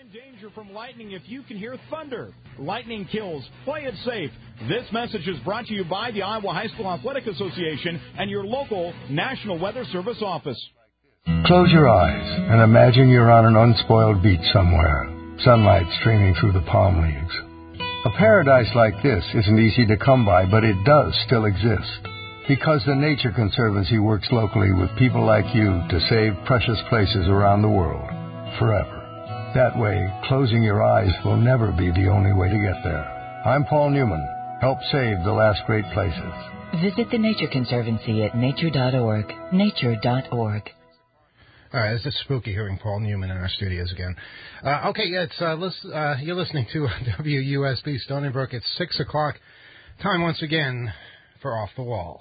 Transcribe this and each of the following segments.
in danger from lightning if you can hear thunder. Lightning kills. Play it safe. This message is brought to you by the Iowa High School Athletic Association and your local National Weather Service office. Close your eyes and imagine you're on an unspoiled beach somewhere. Sunlight streaming through the palm leaves. A paradise like this isn't easy to come by, but it does still exist. Because the Nature Conservancy works locally with people like you to save precious places around the world. Forever. That way, closing your eyes will never be the only way to get there. I'm Paul Newman. Help save the last great places. Visit the Nature Conservancy at nature.org. Nature.org. All right, it's spooky hearing Paul Newman in our studios again. You're listening to WUSB Stony Brook. It's 6 o'clock. Time once again for Off the Wall.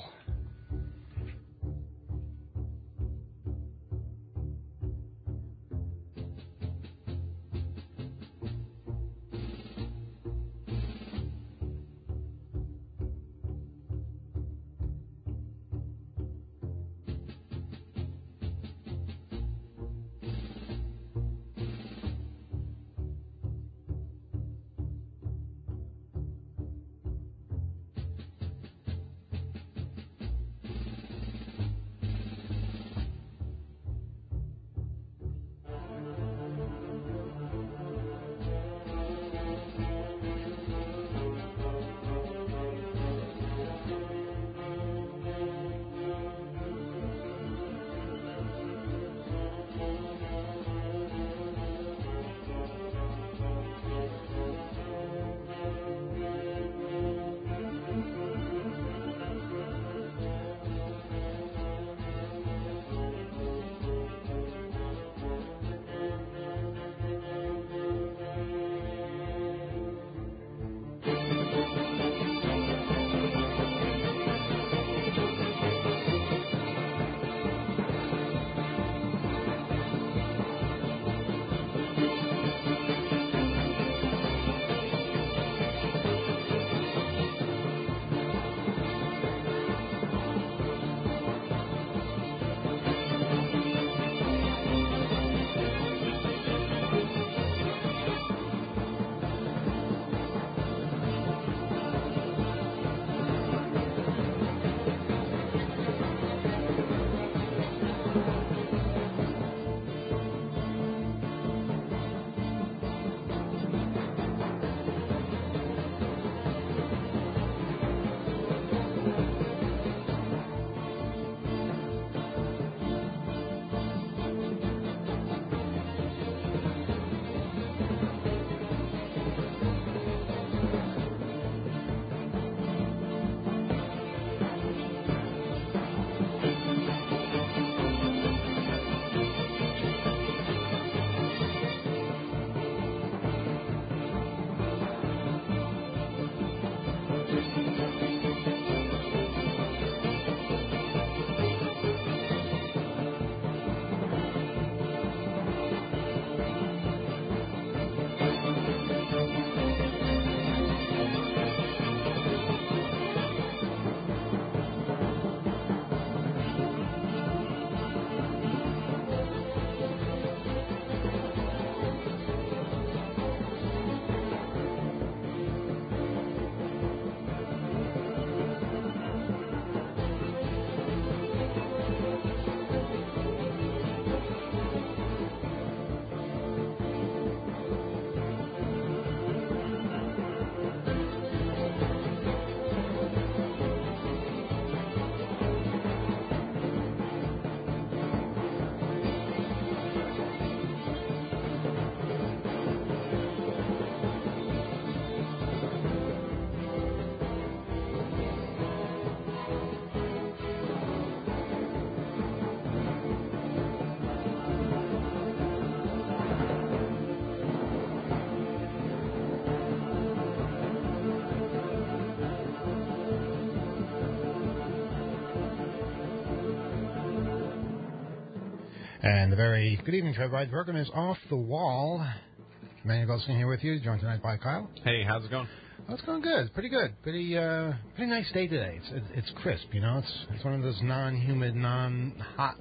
And a very good evening to everybody. The program is Off the Wall. Emmanuel Goldstein here with you, joined tonight by Kyle. Hey, how's it going? Oh, it's going good. Pretty good. Pretty nice day today. It's crisp, you know. It's one of those non-humid, non-hot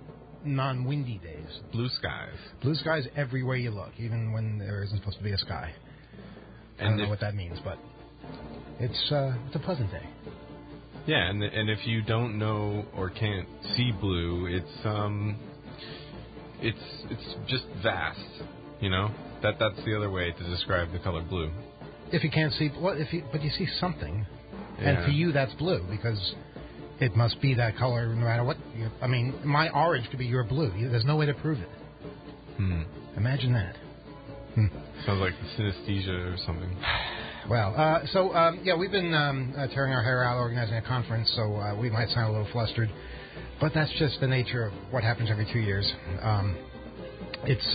non-windy days. Blue skies. Blue skies everywhere you look, even when there isn't supposed to be a sky. I don't know what that means, but it's a pleasant day. Yeah, and if you don't know or can't see blue, it's just vast. You know, that's the other way to describe the color blue. If you can't see, but you see something, yeah. And for you that's blue because it must be that color no matter what. I mean, my orange could be your blue. There's no way to prove it. Imagine that. Sounds like the synesthesia or something. Well, we've been tearing our hair out organizing a conference, so we might sound a little flustered, but that's just the nature of what happens every 2 years. It's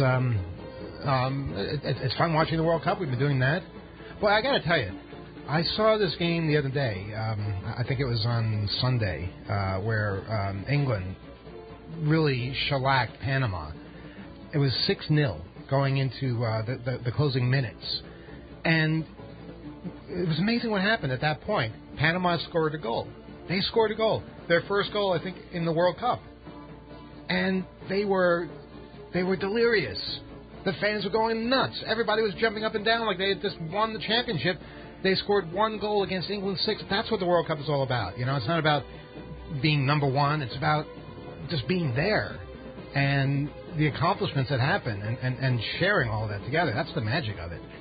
fun watching the World Cup. We've been doing that. Well, I got to tell you, I saw this game the other day. I think it was on Sunday, where England really shellacked Panama. It was 6-0 going into the closing minutes, and it was amazing what happened at that point. Panama scored a goal. They scored a goal. Their first goal, I think, in the World Cup. And they were delirious. The fans were going nuts. Everybody was jumping up and down like they had just won the championship. They scored 1 goal against England 6. That's what the World Cup is all about. You know, it's not about being number one. It's about just being there and the accomplishments that happen and sharing all of that together. That's the magic of it.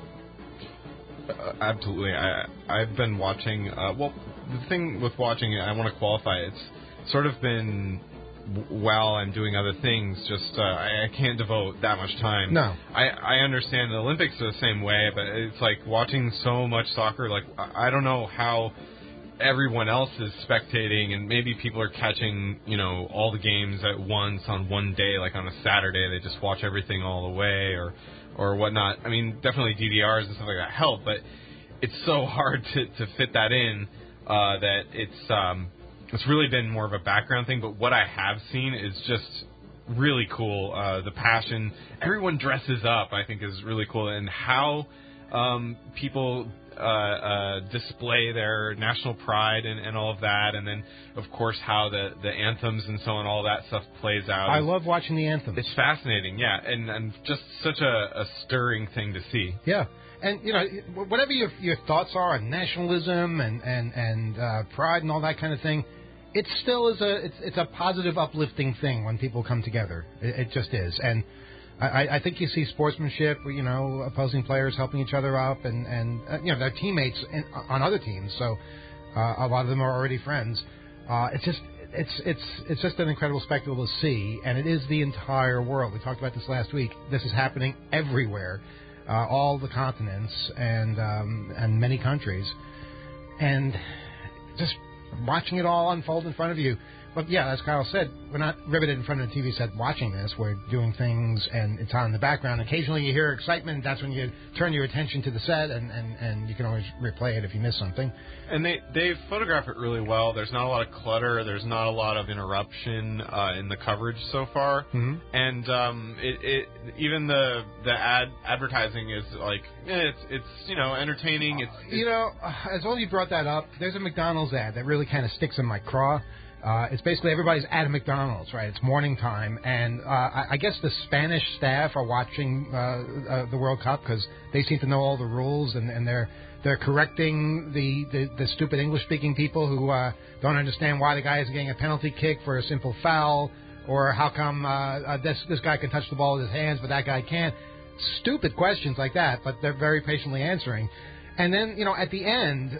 Absolutely. I've been watching, the thing with watching it, I want to qualify, it's sort of been, while I'm doing other things, just I can't devote that much time. No. I understand the Olympics are the same way, but it's like watching so much soccer, like, I don't know how everyone else is spectating, and maybe people are catching, you know, all the games at once on one day, like on a Saturday, they just watch everything all the way, or whatnot. I mean, definitely DVRs and stuff like that help, but it's so hard to fit that in that it's really been more of a background thing. But what I have seen is just really cool. The passion, everyone dresses up, I think, is really cool, and how people display their national pride and all of that, and then of course how the anthems and so on, all that stuff plays out. I love watching the anthems. It's fascinating, yeah, and just such a stirring thing to see. Yeah, and you know, whatever your thoughts are on nationalism and pride and all that kind of thing, it still is it's a positive, uplifting thing when people come together. It just is, and I think you see sportsmanship, you know, opposing players helping each other up, and you know, their teammates on other teams. So a lot of them are already friends. It's just an incredible spectacle to see, and it is the entire world. We talked about this last week. This is happening everywhere, all the continents and many countries, and just watching it all unfold in front of you. But yeah, as Kyle said, we're not riveted in front of the TV set watching this. We're doing things, and it's on in the background. Occasionally you hear excitement. That's when you turn your attention to the set, and you can always replay it if you miss something. And they photograph it really well. There's not a lot of clutter. There's not a lot of interruption in the coverage so far. Mm-hmm. And even the advertising is like, it's you know, entertaining. It's you know, as long as you brought that up, there's a McDonald's ad that really kind of sticks in my craw. It's basically everybody's at a McDonald's, right? It's morning time, and I guess the Spanish staff are watching the World Cup because they seem to know all the rules, and they're correcting the stupid English-speaking people who don't understand why the guy isn't getting a penalty kick for a simple foul, or how come this guy can touch the ball with his hands but that guy can't. Stupid questions like that, but they're very patiently answering. And then, you know, at the end,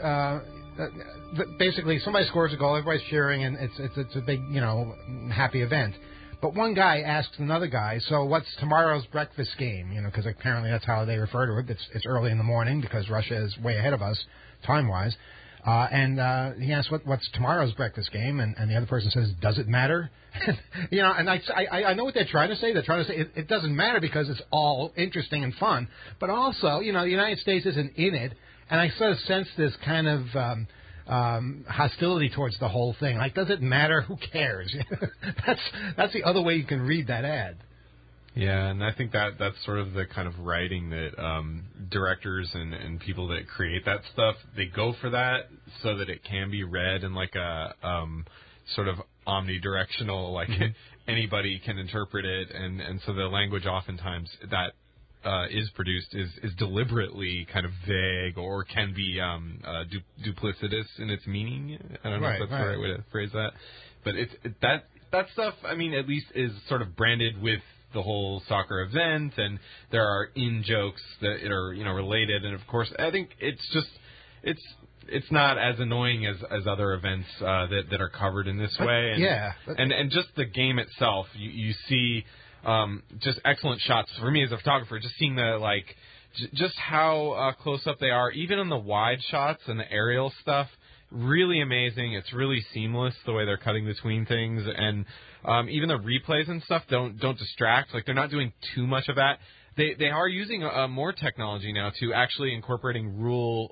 basically somebody scores a goal, everybody's cheering, and it's a big, you know, happy event. But one guy asks another guy, so what's tomorrow's breakfast game? You know, because apparently that's how they refer to it. It's early in the morning because Russia is way ahead of us time-wise. And he asks, what's tomorrow's breakfast game? And the other person says, does it matter? You know, and I know what they're trying to say. They're trying to say it doesn't matter because it's all interesting and fun. But also, you know, the United States isn't in it. And I sort of sense this kind of hostility towards the whole thing. Like, does it matter? Who cares? That's the other way you can read that ad. Yeah, and I think that's sort of the kind of writing that directors and people that create that stuff, they go for that so that it can be read in like a sort of omnidirectional, like anybody can interpret it, and so the language oftentimes that is produced is deliberately kind of vague or can be duplicitous in its meaning. I don't know if that's the right way to phrase that, but that stuff, I mean, at least is sort of branded with the whole soccer event, and there are in-jokes that are, related, and of course, I think it's not as annoying as other events that are covered in this way. And, and just the game itself, you see just excellent shots. For me as a photographer, just seeing the, just how close up they are, even on the wide shots and the aerial stuff, really amazing. It's really seamless the way they're cutting between things, and even the replays and stuff don't distract. They're not doing too much of that. They are using more technology now to actually incorporating rules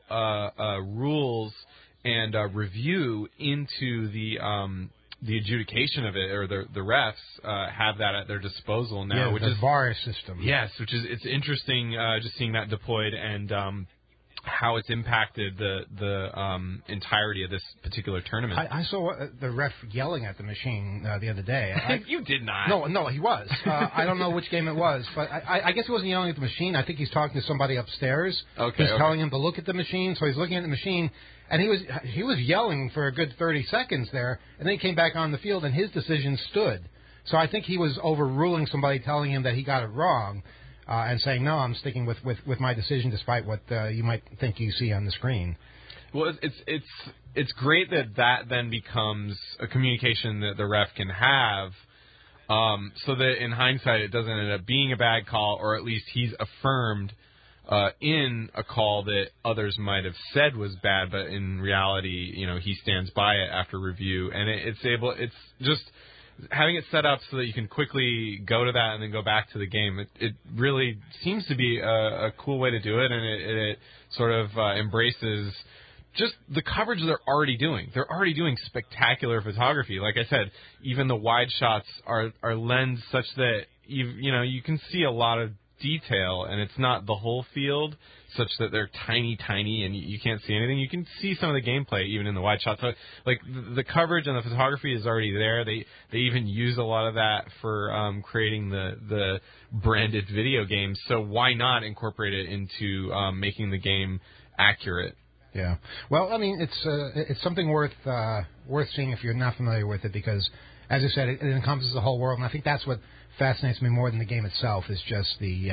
and review into the adjudication of it, or the refs have that at their disposal now, which is VAR system. Yes, which is it's interesting just seeing that deployed and how it's impacted the entirety of this particular tournament. I saw the ref yelling at the machine the other day. You did not. No, he was. I don't know which game it was, but I guess he wasn't yelling at the machine. I think he's talking to somebody upstairs. He's telling him to look at the machine, so he's looking at the machine, and he was yelling for a good 30 seconds there, and then he came back on the field, and his decision stood. So I think he was overruling somebody telling him that he got it wrong. And saying, no, I'm sticking with my decision despite what you might think you see on the screen. Well, it's great that then becomes a communication that the ref can have, so that in hindsight it doesn't end up being a bad call, or at least he's affirmed in a call that others might have said was bad, but in reality, he stands by it after review, and it's just having it set up so that you can quickly go to that and then go back to the game. It really seems to be a cool way to do it, and it sort of embraces just the coverage they're already doing. They're already doing spectacular photography. Like I said, even the wide shots are lensed such that you can see a lot of detail, and it's not the whole field such that they're tiny and you can't see anything. You can see some of the gameplay even in the wide shots. So, the coverage and the photography is already there. They even use a lot of that for creating the branded video games. So why not incorporate it into making the game accurate? Yeah. Well, I mean, it's something worth seeing if you're not familiar with it, because, as I said, it encompasses the whole world, and I think that's what fascinates me more than the game itself, is just the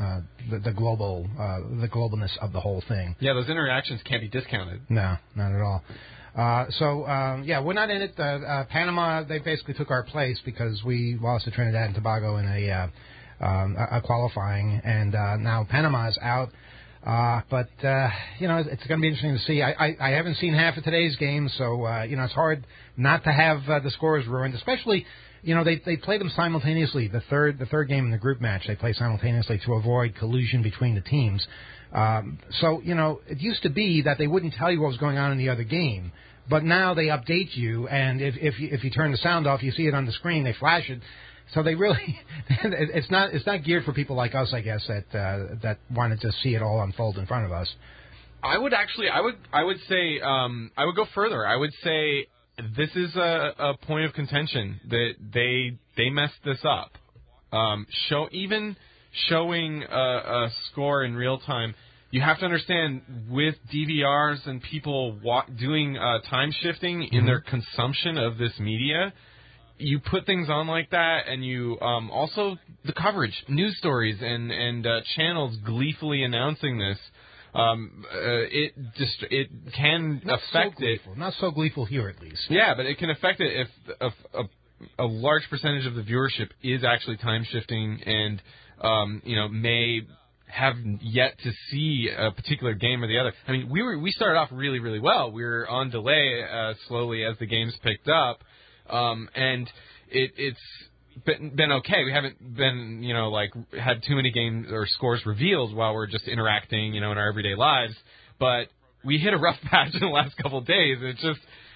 globalness of the whole thing. Yeah, those interactions can't be discounted. No, not at all. We're not in it. Panama, they basically took our place because we lost to Trinidad and Tobago in a qualifying, and now Panama's out. But it's going to be interesting to see. I haven't seen half of today's game, so it's hard not to have the scores ruined, especially. They play them simultaneously. The third game in the group match, they play simultaneously to avoid collusion between the teams. It used to be that they wouldn't tell you what was going on in the other game, but now they update you, and if you turn the sound off, you see it on the screen. They flash it. So they really, it's not geared for people like us, I guess, that want to just see it all unfold in front of us. I would say I would go further. I would say this is a point of contention that they messed this up. Showing a score in real time, you have to understand with DVRs and people doing time shifting in their consumption of this media, you put things on like that, and you also the coverage, news stories, and channels gleefully announcing this. It can affect it. Not so gleeful here, at least. Yeah, but it can affect it if a large percentage of the viewership is actually time shifting and may have yet to see a particular game or the other. I mean, we started off really, really well. We were on delay slowly as the games picked up, and it's been okay. We haven't been, had too many games or scores revealed while we're just interacting, in our everyday lives. But we hit a rough patch in the last couple of days. It's just,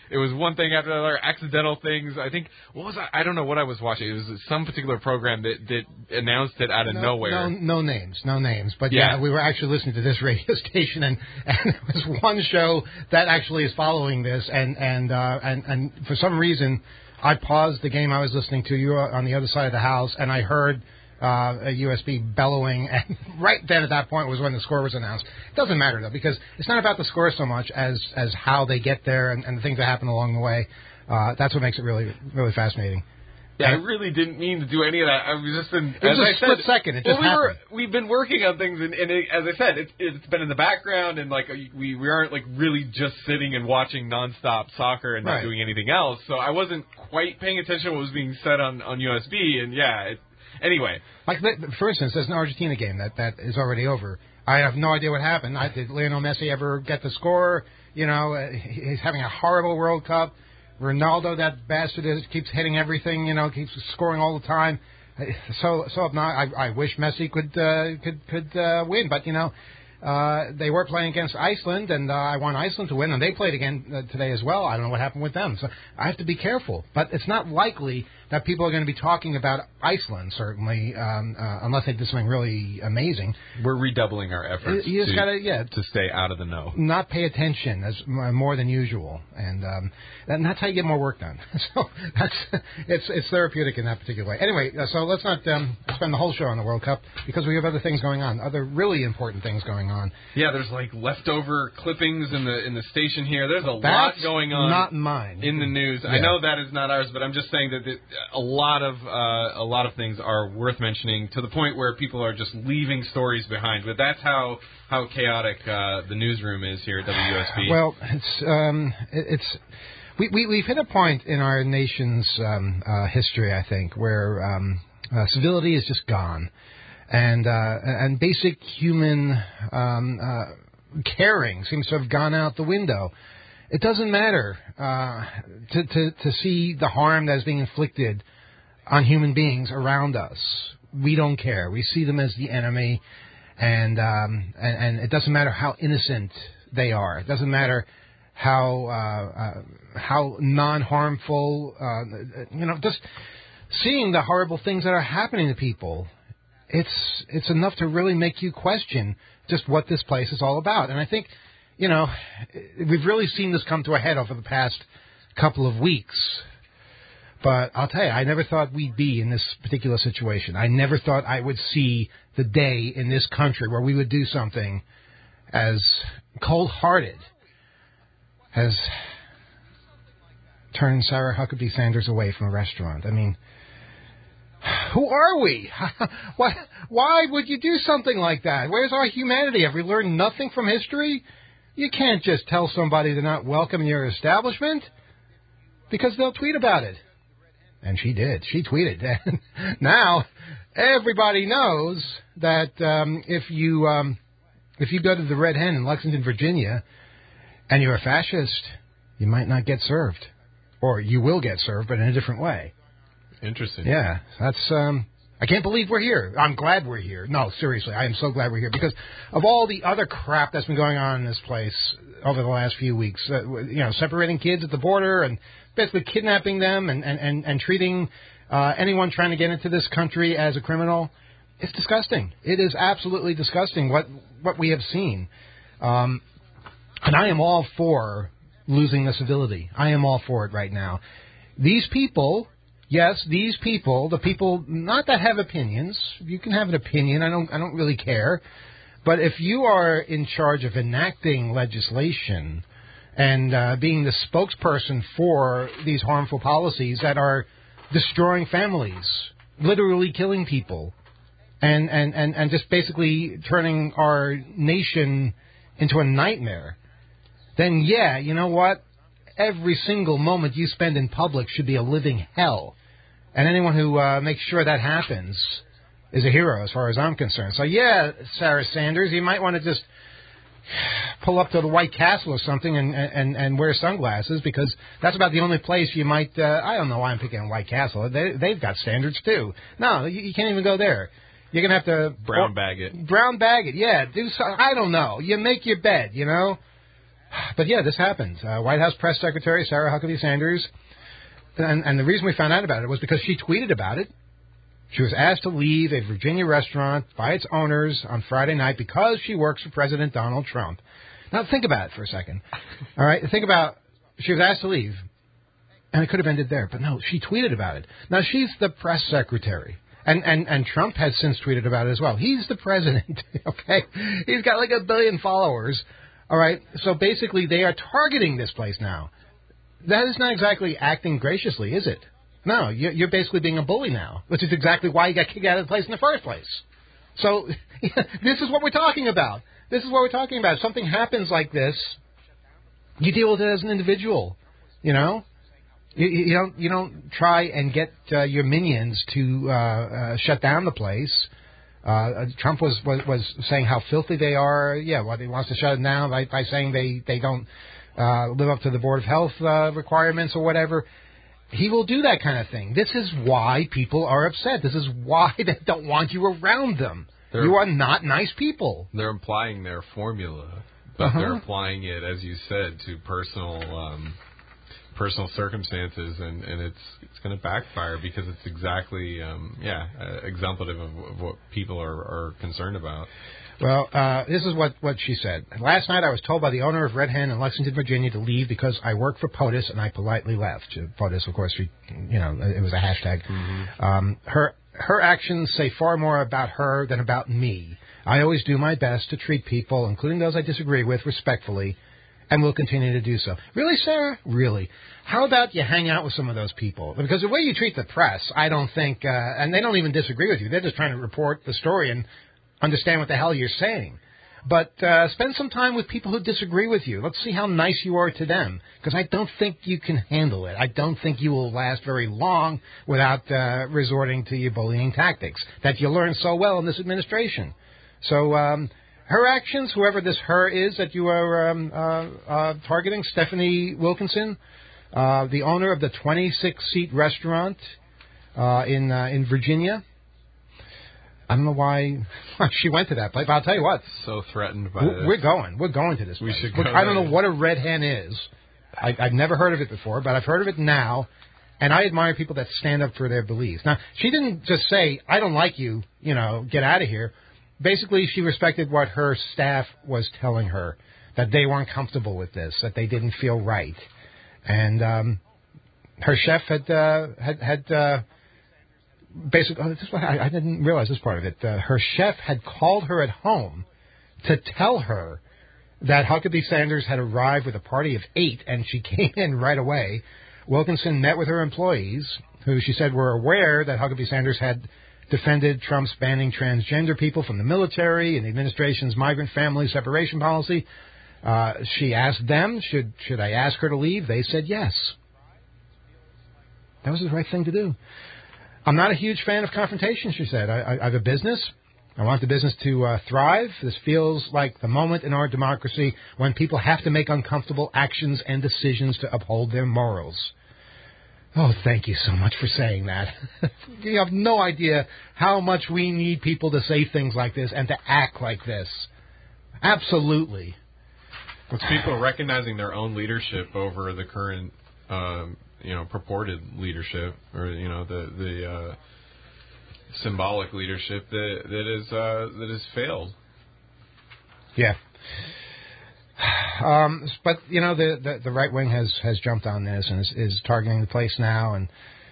It was one thing after another, accidental things. I think, what was I don't know what I was watching. It was some particular program that announced it out of nowhere. No names. But yeah, we were actually listening to this radio station, and it was one show that actually is following this, and for some reason, I paused the game I was listening to. You were on the other side of the house, and I heard a USB bellowing, and right then at that point was when the score was announced. It doesn't matter, though, because it's not about the score so much as how they get there and the things that happen along the way. That's what makes it really, really fascinating. Yeah, I really didn't mean to do any of that. I was just in. It was a split second. It just happened. We've been working on things, and as I said, it's been in the background, and like we aren't like really just sitting and watching nonstop soccer and not doing anything else. So I wasn't quite paying attention to what was being said on USB, and anyway. Like for instance, there's an Argentina game that is already over. I have no idea what happened. Did Lionel Messi ever get the score? You know, he's having a horrible World Cup. Ronaldo, that bastard, keeps hitting everything. You know, keeps scoring all the time. So I wish Messi could win, but you know, they were playing against Iceland, and I want Iceland to win, and they played again today as well. I don't know what happened with them, so I have to be careful. But it's not likely that people are going to be talking about Iceland, certainly, unless they did something really amazing. We're redoubling our efforts to stay out of the know. Not pay attention as more than usual, and that's how you get more work done. So it's therapeutic in that particular way. Anyway, so let's not spend the whole show on the World Cup, because we have other things going on, other really important things going on. Yeah, there's like leftover clippings in the station here. There's a lot going on. Not mine. In the news. Yeah. I know that is not ours, but I'm just saying that a lot of things are worth mentioning, to the point where people are just leaving stories behind. But that's how chaotic the newsroom is here at WUSB. Well, we've hit a point in our nation's history, I think, where civility is just gone, and basic human caring seems to have gone out the window. It doesn't matter to see the harm that is being inflicted on human beings around us. We don't care. We see them as the enemy, and it doesn't matter how innocent they are. It doesn't matter how non-harmful. Just seeing the horrible things that are happening to people, it's enough to really make you question just what this place is all about. And I think, we've really seen this come to a head over the past couple of weeks. But I'll tell you, I never thought we'd be in this particular situation. I never thought I would see the day in this country where we would do something as cold-hearted as turn Sarah Huckabee Sanders away from a restaurant. I mean, who are we? Why would you do something like that? Where's our humanity? Have we learned nothing from history? You can't just tell somebody they're not welcome in your establishment, because they'll tweet about it. And she did. She tweeted. And now everybody knows that if you go to the Red Hen in Lexington, Virginia, and you're a fascist, you might not get served. Or you will get served, but in a different way. Interesting. Yeah. That's I can't believe we're here. I'm glad we're here. No, seriously, I am so glad we're here, because of all the other crap that's been going on in this place over the last few weeks. Separating kids at the border and basically kidnapping them and treating anyone trying to get into this country as a criminal. It's disgusting. It is absolutely disgusting what we have seen. And I am all for losing the civility. I am all for it right now. These people... Yes, these people, the people not that have opinions, you can have an opinion, I don't really care, but if you are in charge of enacting legislation and being the spokesperson for these harmful policies that are destroying families, literally killing people, and just basically turning our nation into a nightmare, then yeah, you know what? Every single moment you spend in public should be a living hell. And anyone who makes sure that happens is a hero as far as I'm concerned. So, yeah, Sarah Sanders, you might want to just pull up to the White Castle or something and wear sunglasses, because that's about the only place you might... I don't know why I'm picking on White Castle. They've got standards, too. No, you can't even go there. You're going to have to... Brown bag it. Brown bag it, yeah. I don't know. You make your bed, But yeah, this happened. White House Press Secretary Sarah Huckabee Sanders, and the reason we found out about it was because she tweeted about it. She was asked to leave a Virginia restaurant by its owners on Friday night because she works for President Donald Trump. Now think about it for a second. All right, think about she was asked to leave, and it could have ended there, but no, she tweeted about it. Now she's the press secretary. And Trump has since tweeted about it as well. He's the president, okay? He's got like 1 billion followers, all right? So basically they are targeting this place now. That is not exactly acting graciously, is it? No, you're basically being a bully now, which is exactly why you got kicked out of the place in the first place. So this is what we're talking about. This is what we're talking about. If something happens like this, you deal with it as an individual, you know? You don't try and get your minions to shut down the place. Trump was saying how filthy they are. Yeah, well, he wants to shut it down by saying they don't live up to the Board of Health requirements or whatever. He will do that kind of thing. This is why people are upset. This is why they don't want you around them. You are not nice people. They're applying their formula, but they're applying it, as you said, to personal circumstances, and it's going to backfire because it's exactly exemplative of what people are concerned about. Well, this is what she said. Last night I was told by the owner of Red Hen in Lexington, Virginia, to leave because I work for POTUS, and I politely left. POTUS, of course, it was a hashtag. Mm-hmm. Her actions say far more about her than about me. I always do my best to treat people, including those I disagree with, respectfully, and will continue to do so. Really, Sarah? Really? How about you hang out with some of those people? Because the way you treat the press, I don't think, and they don't even disagree with you. They're just trying to report the story and understand what the hell you're saying. But spend some time with people who disagree with you. Let's see how nice you are to them, because I don't think you can handle it. I don't think you will last very long without resorting to your bullying tactics that you learned so well in this administration. So her actions, whoever this her is that you are targeting, Stephanie Wilkinson, the owner of the 26-seat restaurant in Virginia. I don't know why she went to that place, but I'll tell you what. So threatened by this. We're going to this place. We should go. I don't know what a Red Hen is. I've never heard of it before, but I've heard of it now, and I admire people that stand up for their beliefs. Now, she didn't just say, I don't like you, get out of here. Basically, she respected what her staff was telling her, that they weren't comfortable with this, that they didn't feel right. And her chef had basically, I didn't realize this part of it. Her chef had called her at home to tell her that Huckabee Sanders had arrived with a party of 8, and she came in right away. Wilkinson met with her employees, who she said were aware that Huckabee Sanders had defended Trump's banning transgender people from the military and the administration's migrant family separation policy. She asked them, should I ask her to leave? They said yes. That was the right thing to do. I'm not a huge fan of confrontation, she said. I have a business. I want the business to thrive. This feels like the moment in our democracy when people have to make uncomfortable actions and decisions to uphold their morals. Oh, thank you so much for saying that. You have no idea how much we need people to say things like this and to act like this. Absolutely. It's people recognizing their own leadership over the current purported leadership, or the symbolic leadership that has failed. Yeah. But the right wing has jumped on this and is targeting the place now, and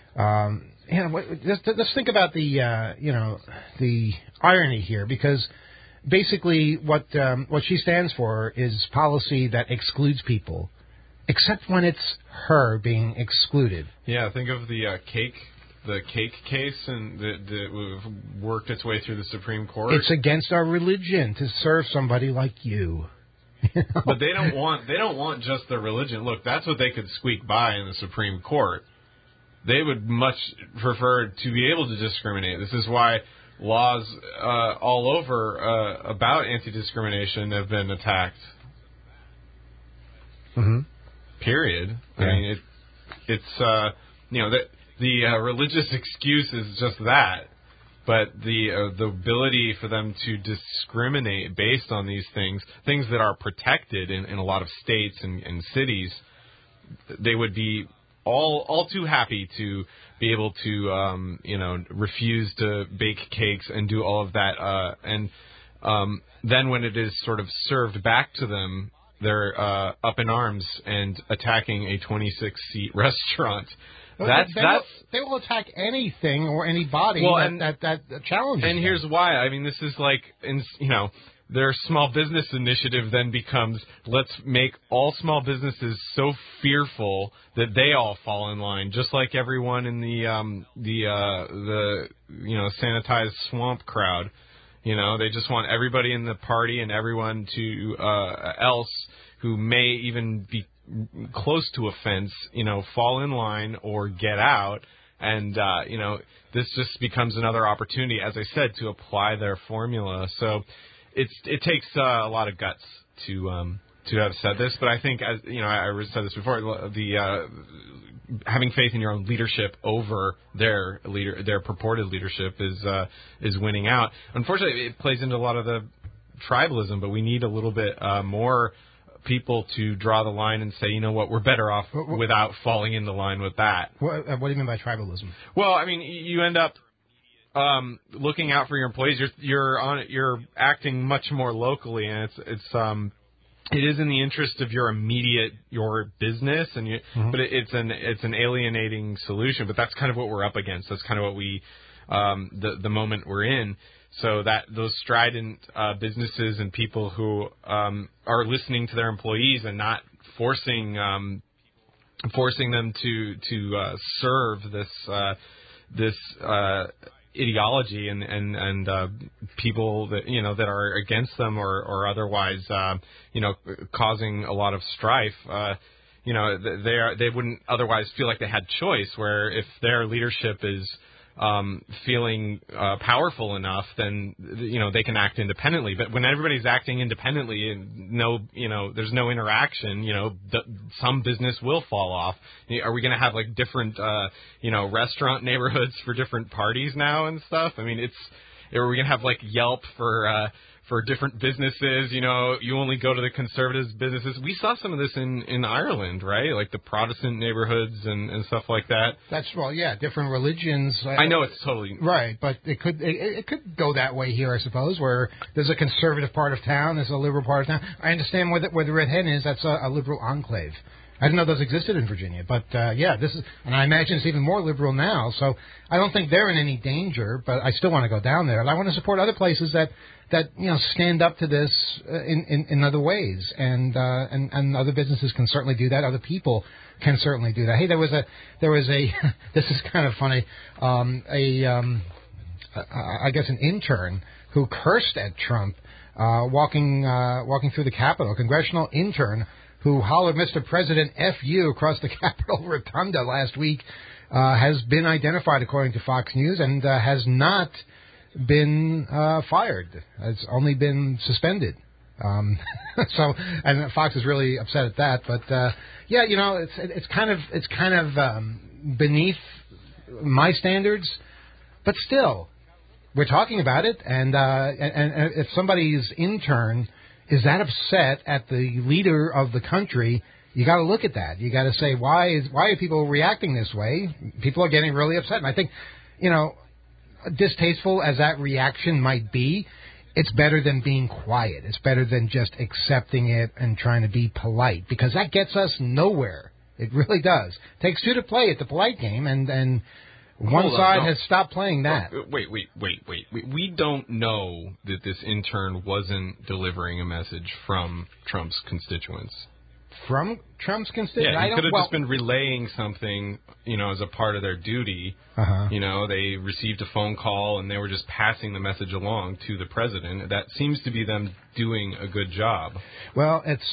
let's think about the irony here, because basically what she stands for is policy that excludes people, except when it's her being excluded. Yeah, think of the cake case, and that worked its way through the Supreme Court. It's against our religion to serve somebody like you. But they don't want just the religion. Look, that's what they could squeak by in the Supreme Court. They would much prefer to be able to discriminate. This is why laws all over about anti-discrimination have been attacked. Mm-hmm. Period. Yeah. I mean, it's the religious excuse is just that. But the ability for them to discriminate based on these things that are protected in a lot of states and cities, they would be all too happy to be able to refuse to bake cakes and do all of that. Then when it is sort of served back to them, they're up in arms and attacking a 26-seat restaurant. They will attack anything or anybody that challenges them. And here's why. I mean, this is like, their small business initiative then becomes, let's make all small businesses so fearful that they all fall in line, just like everyone in the sanitized swamp crowd. They just want everybody in the party and everyone to else who may even be close to offense, fall in line or get out. And, this just becomes another opportunity, as I said, to apply their formula. So it takes a lot of guts to have said this. But I think, as I said this before, the having faith in your own leadership over their purported leadership is winning out. Unfortunately, it plays into a lot of the tribalism, but we need a little bit more people to draw the line and say, you know what, we're better off without falling in the line with that. What do you mean by tribalism? Well, I mean, you end up looking out for your employees. You're acting much more locally, and it is in the interest of your business, and but it's an alienating solution. But that's kind of what we're up against. That's kind of what we the moment we're in. So that those strident businesses and people who are listening to their employees and not forcing them to serve this ideology and people that that are against them or otherwise causing a lot of strife. They wouldn't otherwise feel like they had choice. Where if their leadership is feeling powerful enough, then they can act independently. But when everybody's acting independently and there's no interaction, some business will fall off. Are we going to have like different restaurant neighborhoods for different parties now and stuff? I mean, are we going to have like Yelp for different businesses? You only go to the conservative businesses. We saw some of this in Ireland, right? Like the Protestant neighborhoods and stuff like that. Different religions. I know it's totally right, but it could go that way here, I suppose, where there's a conservative part of town, there's a liberal part of town. I understand where the Red Hen is. That's a liberal enclave. I didn't know those existed in Virginia, but this is, and I imagine it's even more liberal now. So I don't think they're in any danger, but I still want to go down there, and I want to support other places that stand up to this in other ways, and other businesses can certainly do that. Other people can certainly do that. Hey, there was a this is kind of funny. I guess an intern who cursed at Trump walking through the Capitol. A congressional intern who hollered "Mr. President, F you" across the Capitol Rotunda last week has been identified according to Fox News and has not been fired. It's only been suspended. And Fox is really upset at that. But it's kind of beneath my standards. But still, we're talking about it. And if somebody's intern is that upset at the leader of the country, you got to look at that. You got to say, why are people reacting this way? People are getting really upset. And I think, distasteful as that reaction might be, it's better than being quiet. It's better than just accepting it and trying to be polite, because that gets us nowhere. It really does. It takes two to play at the polite game, and one side has stopped playing that. Wait. We don't know that this intern wasn't delivering a message from Trump's constituents. From Trump's constituents? Yeah, he could have just been relaying something, as a part of their duty. Uh-huh. They received a phone call and they were just passing the message along to the president. That seems to be them doing a good job. Well, it's,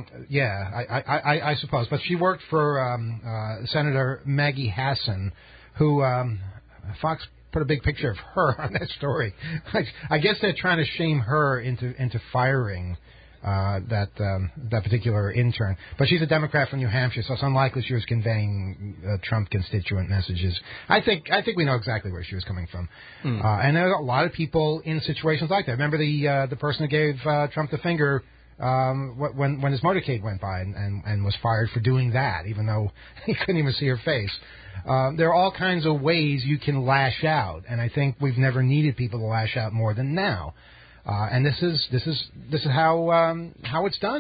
I suppose. But she worked for Senator Maggie Hassan, who Fox put a big picture of her on that story. I guess they're trying to shame her into firing that particular intern. But she's a Democrat from New Hampshire, so it's unlikely she was conveying Trump constituent messages. I think we know exactly where she was coming from. And there are a lot of people in situations like that. Remember the person who gave Trump the finger when his motorcade went by and was fired for doing that, even though he couldn't even see her face. There are all kinds of ways you can lash out, and I think we've never needed people to lash out more than now. And this is how it's done.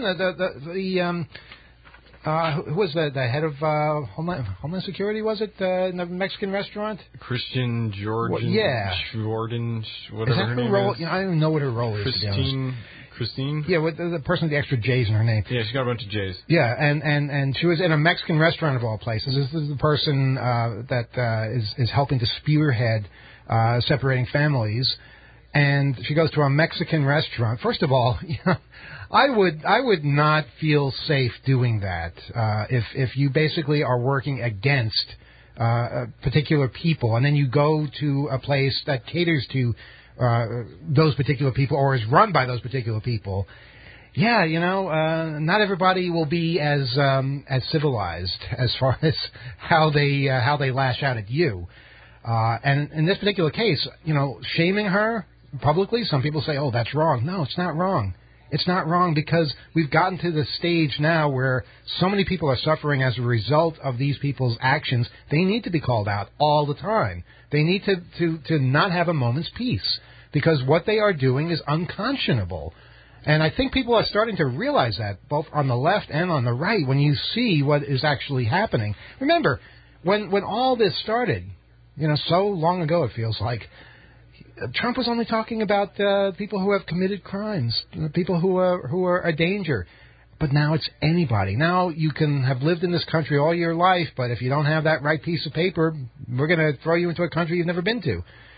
Who was the head of Homeland Security? Was it in the Mexican restaurant? Christian Jordan. Jordan, whatever is that her name role? is. I don't even know what her role is. Christine? Yeah, with the person with the extra J's in her name. Yeah, she's got a bunch of J's. Yeah, and she was in a Mexican restaurant of all places. This is the person that is helping to spearhead separating families. And she goes to a Mexican restaurant. First of all, I would not feel safe doing that if you basically are working against particular people, and then you go to a place that caters to those particular people or is run by those particular people. Yeah, not everybody will be as civilized as far as how they lash out at you. And in this particular case, shaming her publicly, some people say, "Oh, that's wrong." No, it's not wrong. It's not wrong because we've gotten to the stage now where so many people are suffering as a result of these people's actions. They need to be called out all the time. They need to not have a moment's peace because what they are doing is unconscionable. And I think people are starting to realize that, both on the left and on the right, when you see what is actually happening. Remember, when all this started, so long ago it feels like, Trump was only talking about people who have committed crimes, people who are a danger. But now it's anybody. Now you can have lived in this country all your life, but if you don't have that right piece of paper, we're going to throw you into a country you've never been to.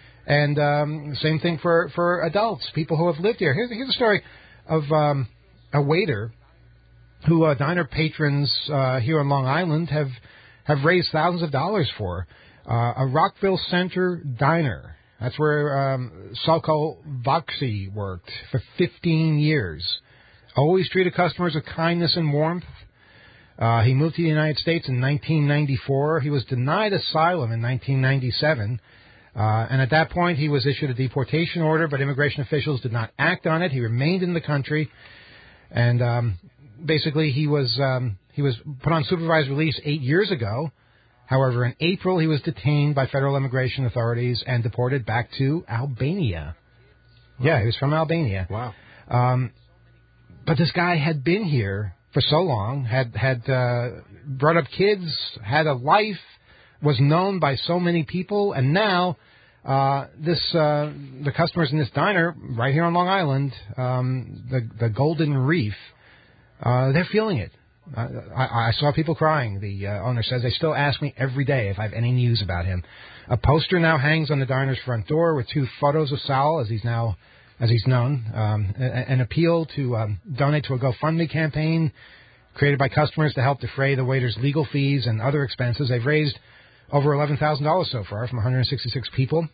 And same thing for adults, people who have lived here. Here's a story of a waiter who diner patrons here on Long Island have raised thousands of dollars for. A Rockville Center diner. That's where Salko Vaxi worked for 15 years. Always treated customers with kindness and warmth. He moved to the United States in 1994. He was denied asylum in 1997. And at that point, he was issued a deportation order, but immigration officials did not act on it. He remained in the country. And basically, he was put on supervised release 8 years ago. However, in April, he was detained by federal immigration authorities and deported back to Albania. Yeah, he was from Albania. Wow. But this guy had been here for so long, had brought up kids, had a life, was known by so many people, and now the customers in this diner right here on Long Island, the Golden Reef, they're feeling it. I saw people crying. The owner says, they still ask me every day if I have any news about him. A poster now hangs on the diner's front door with 2 photos of Sal, as he's known, an appeal to donate to a GoFundMe campaign created by customers to help defray the waiter's legal fees and other expenses. They've raised over $11,000 so far from 166 people.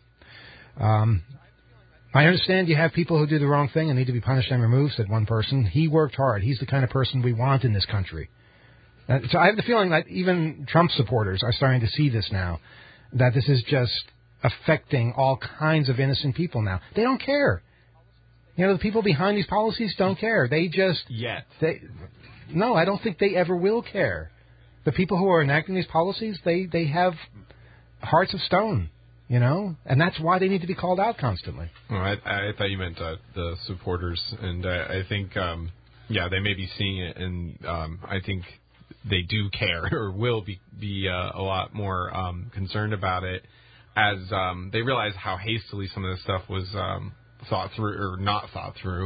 I understand you have people who do the wrong thing and need to be punished and removed, said one person. He worked hard. He's the kind of person we want in this country. So I have the feeling that even Trump supporters are starting to see this now, that this is just affecting all kinds of innocent people now. They don't care. The people behind these policies don't care. They just... Yet. No, I don't think they ever will care. The people who are enacting these policies, they have hearts of stone. And that's why they need to be called out constantly. Oh, I thought you meant the supporters, and I think, they may be seeing it, and I think they do care or will be a lot more concerned about it as they realize how hastily some of this stuff was thought through or not thought through,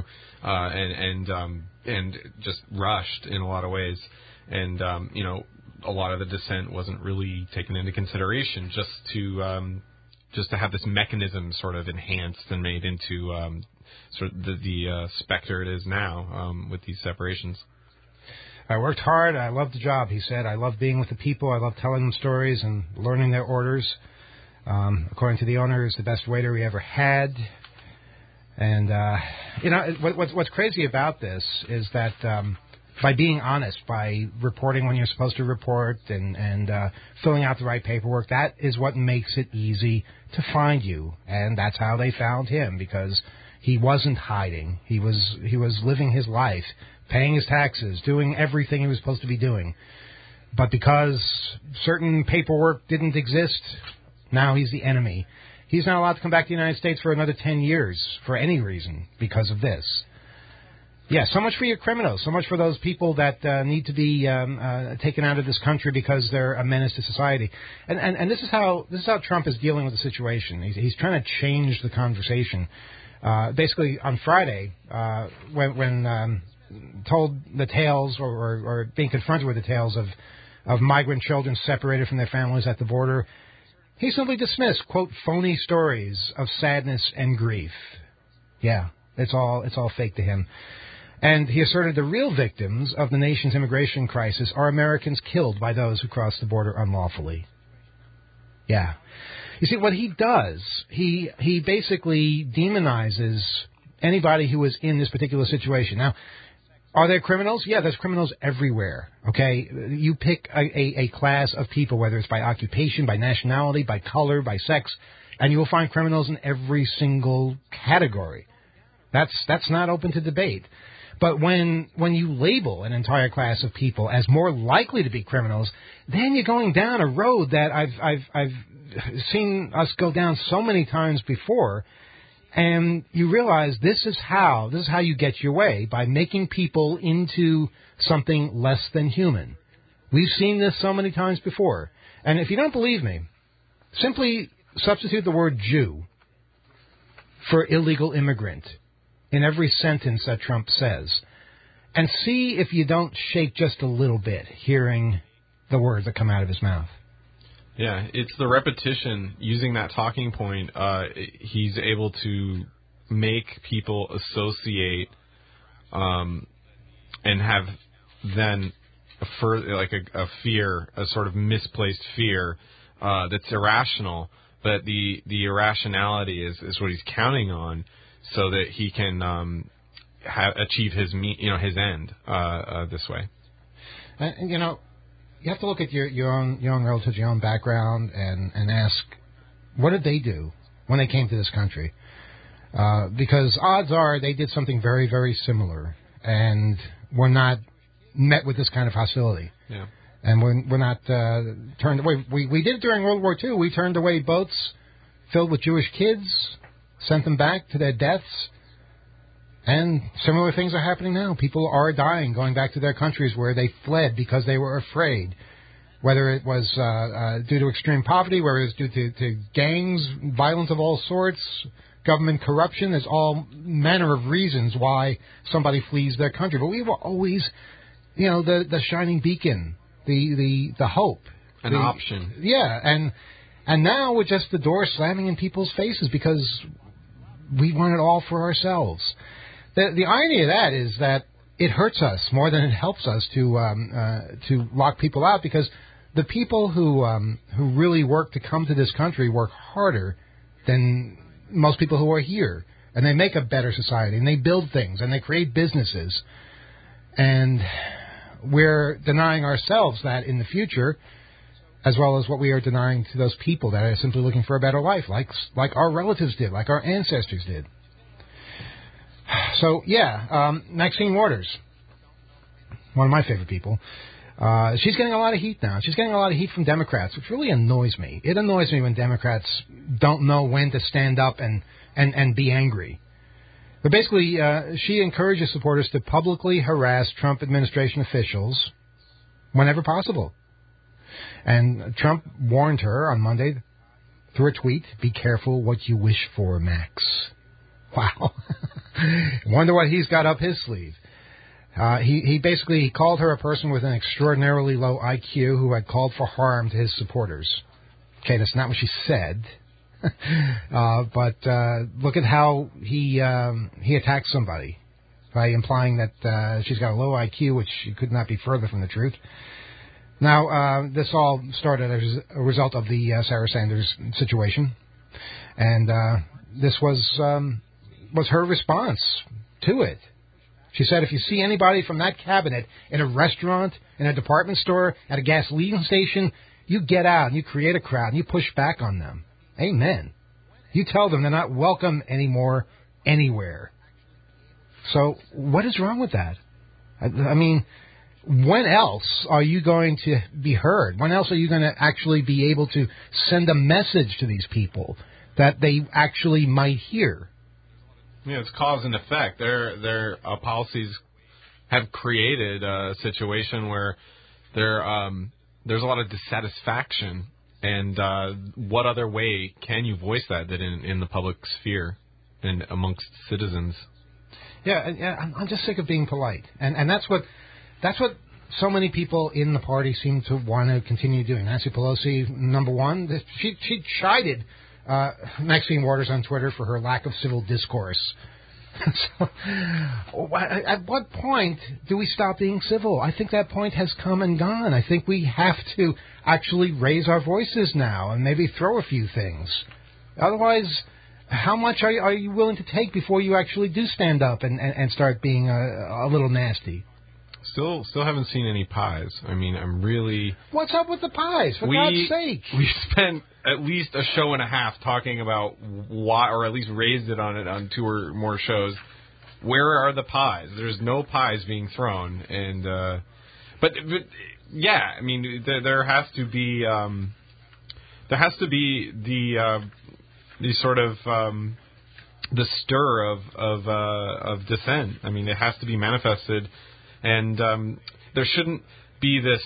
and just rushed in a lot of ways, and a lot of the dissent wasn't really taken into consideration just to have this mechanism sort of enhanced and made into sort of the specter it is now with these separations. I worked hard. I loved the job, he said. I love being with the people. I love telling them stories and learning their orders. According to the owner, he's the best waiter we ever had. And, what's crazy about this is that by being honest, by reporting when you're supposed to report and filling out the right paperwork, that is what makes it easy to find you. And that's how they found him, because he wasn't hiding. He was living his life, paying his taxes, doing everything he was supposed to be doing. But because certain paperwork didn't exist, now he's the enemy. He's not allowed to come back to the United States for another 10 years for any reason because of this. Yeah, so much for your criminals, so much for those people that need to be taken out of this country because they're a menace to society. And this is how Trump is dealing with the situation. He's trying to change the conversation. Basically, on Friday, when told the tales or being confronted with the tales of migrant children separated from their families at the border, he simply dismissed, quote, phony stories of sadness and grief. Yeah, it's all fake to him. And he asserted the real victims of the nation's immigration crisis are Americans killed by those who cross the border unlawfully. Yeah. You see, what he does, he basically demonizes anybody who is in this particular situation. Now, are there criminals? Yeah, there's criminals everywhere, okay? You pick a class of people, whether it's by occupation, by nationality, by color, by sex, and you will find criminals in every single category. That's not open to debate. But when you label an entire class of people as more likely to be criminals, then you're going down a road that I've seen us go down so many times before. And you realize this is how you get your way, by making people into something less than human. We've seen this so many times before. And if you don't believe me, simply substitute the word Jew for illegal immigrant in every sentence that Trump says, and see if you don't shake just a little bit hearing the words that come out of his mouth. Yeah, it's the repetition, using that talking point. He's able to make people associate and have then a fear, a sort of misplaced fear that's irrational, but the irrationality is what he's counting on so that he can achieve his end this way. And you have to look at your own relatives, your own background, and ask, what did they do when they came to this country? Because odds are they did something very, very similar and were not met with this kind of hostility. Yeah. And we're not turned away. We did it during World War II. We turned away boats filled with Jewish kids, sent them back to their deaths. And similar things are happening now. People are dying, going back to their countries where they fled because they were afraid. Whether it was due to extreme poverty, whether it was due to gangs, violence of all sorts, government corruption. There's all manner of reasons why somebody flees their country. But we were always, the shining beacon, the hope. An option. Yeah, and now we're just the door slamming in people's faces because we want it all for ourselves. The irony of that is that it hurts us more than it helps us to lock people out, because the people who really work to come to this country work harder than most people who are here, and they make a better society, and they build things, and they create businesses, and we're denying ourselves that in the future, as well as what we are denying to those people that are simply looking for a better life, like our relatives did, like our ancestors did. So, Maxine Waters, one of my favorite people, she's getting a lot of heat now. She's getting a lot of heat from Democrats, which really annoys me. It annoys me when Democrats don't know when to stand up and be angry. But basically, she encourages supporters to publicly harass Trump administration officials whenever possible. And Trump warned her on Monday through a tweet, "Be careful what you wish for, Max." Wow. Wonder what he's got up his sleeve. He basically called her a person with an extraordinarily low IQ who had called for harm to his supporters. Okay, that's not what she said. But look at how he attacks somebody by implying that she's got a low IQ, which could not be further from the truth. Now, this all started as a result of the Sarah Sanders situation. And this was was her response to it. She said, if you see anybody from that cabinet in a restaurant, in a department store, at a gasoline station, you get out and you create a crowd and you push back on them. Amen. You tell them they're not welcome anymore anywhere. So what is wrong with that? I mean, when else are you going to be heard? When else are you going to actually be able to send a message to these people that they actually might hear? Yeah, it's cause and effect. Their policies have created a situation where there's a lot of dissatisfaction. And what other way can you voice that than in the public sphere and amongst citizens? Yeah, I'm just sick of being polite, and that's what so many people in the party seem to want to continue doing. Nancy Pelosi, number one, she chided Maxine Waters on Twitter for her lack of civil discourse. So, at what point do we stop being civil? I think that point has come and gone. I think we have to actually raise our voices now and maybe throw a few things. Otherwise, how much are you willing to take before you actually do stand up and start being a little nasty? Still haven't seen any pies. I mean, I'm really... What's up with the pies, for God's sake? We spent at least a show and a half talking about why, or at least raised it on 2 or more shows. Where are the pies? There's no pies being thrown. And but yeah, I mean, there has to be the sort of the stir of dissent. I mean, it has to be manifested. And there shouldn't be this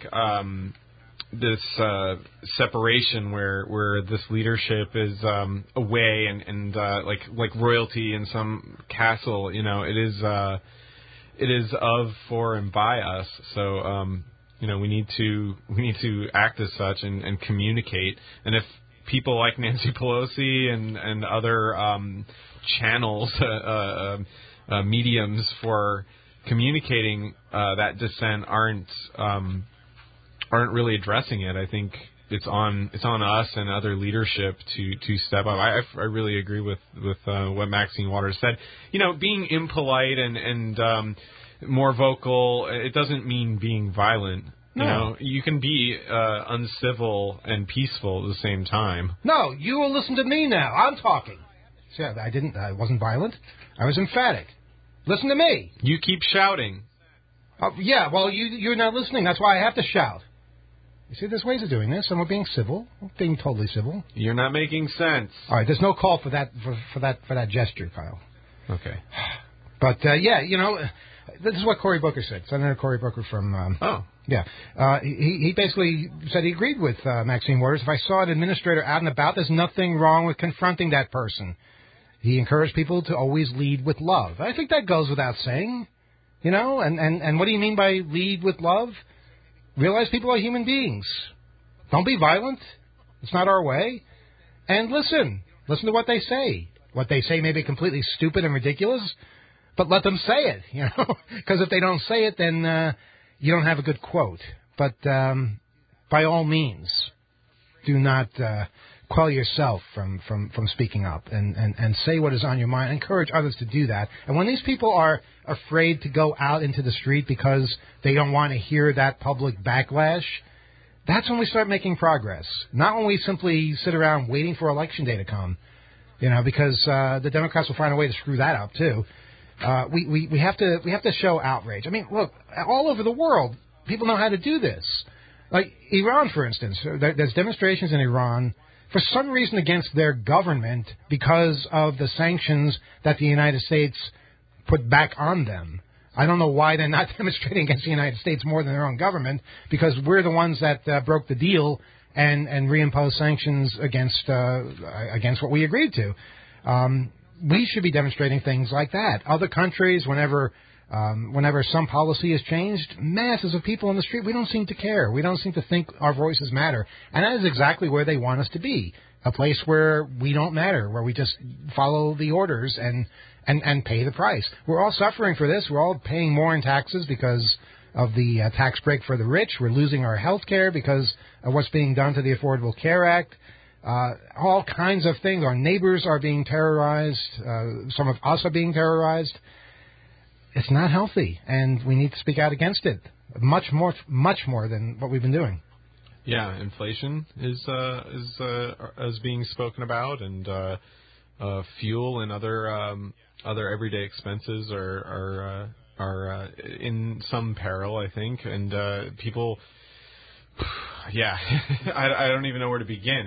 separation where this leadership is away and like royalty in some castle. You know, it is of, for, and by us. So we need to act as such and communicate. And if people like Nancy Pelosi and other channels, mediums for communicating that dissent aren't really addressing it, I think it's on us and other leadership to step up. I really agree with what Maxine Waters said. You know, being impolite and more vocal, it doesn't mean being violent. No. You know, you can be uncivil and peaceful at the same time. No, you will listen to me now. I'm talking. See, I wasn't violent. I was emphatic. Listen to me. You keep shouting. Yeah, well, you're not listening. That's why I have to shout. You see, there's ways of doing this, and we're being civil. We're being totally civil. You're not making sense. All right, there's no call for that gesture, Kyle. Okay. But yeah, you know, this is what Cory Booker said. Senator Cory Booker from. Yeah. He basically said he agreed with Maxine Waters. If I saw an administrator out and about, there's nothing wrong with confronting that person. He encouraged people to always lead with love. I think that goes without saying, you know. And what do you mean by lead with love? Realize people are human beings. Don't be violent. It's not our way. And listen to what they say. What they say may be completely stupid and ridiculous, but let them say it, you know. Because if they don't say it, then you don't have a good quote. But by all means, do not quell yourself from speaking up and say what is on your mind. Encourage others to do that. And when these people are afraid to go out into the street because they don't want to hear that public backlash, that's when we start making progress. Not when we simply sit around waiting for Election Day to come, you know, because the Democrats will find a way to screw that up too. We have to show outrage. I mean, look, all over the world, people know how to do this. Like Iran, for instance, there's demonstrations in Iran for some reason against their government because of the sanctions that the United States put back on them. I don't know why they're not demonstrating against the United States more than their own government, because we're the ones that broke the deal and reimposed sanctions against what we agreed to. We should be demonstrating things like that. Other countries, whenever some policy is changed, masses of people on the street, we don't seem to care. We don't seem to think our voices matter. And that is exactly where they want us to be, a place where we don't matter, where we just follow the orders and pay the price. We're all suffering for this. We're all paying more in taxes because of the tax break for the rich. We're losing our health care because of what's being done to the Affordable Care Act. all kinds of things. Our neighbors are being terrorized. Some of us are being terrorized. It's not healthy, and we need to speak out against it much more than what we've been doing. Yeah, inflation is being spoken about, and fuel and other everyday expenses are in some peril, I think, and people. Yeah, I don't even know where to begin.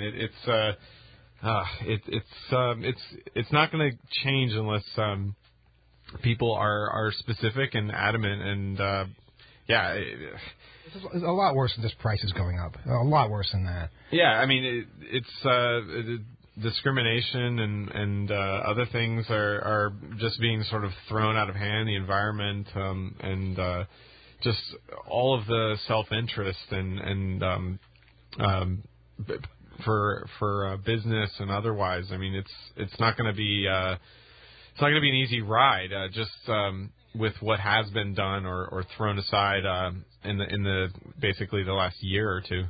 It's not going to change unless people are specific and adamant, and it's a lot worse than just prices going up. A lot worse than that. Yeah, I mean it's discrimination and other things are just being sort of thrown out of hand. The environment and just all of the self-interest and for business and otherwise. I mean, it's not going to be an easy ride. Just with what has been done or thrown aside in the basically the last year or two.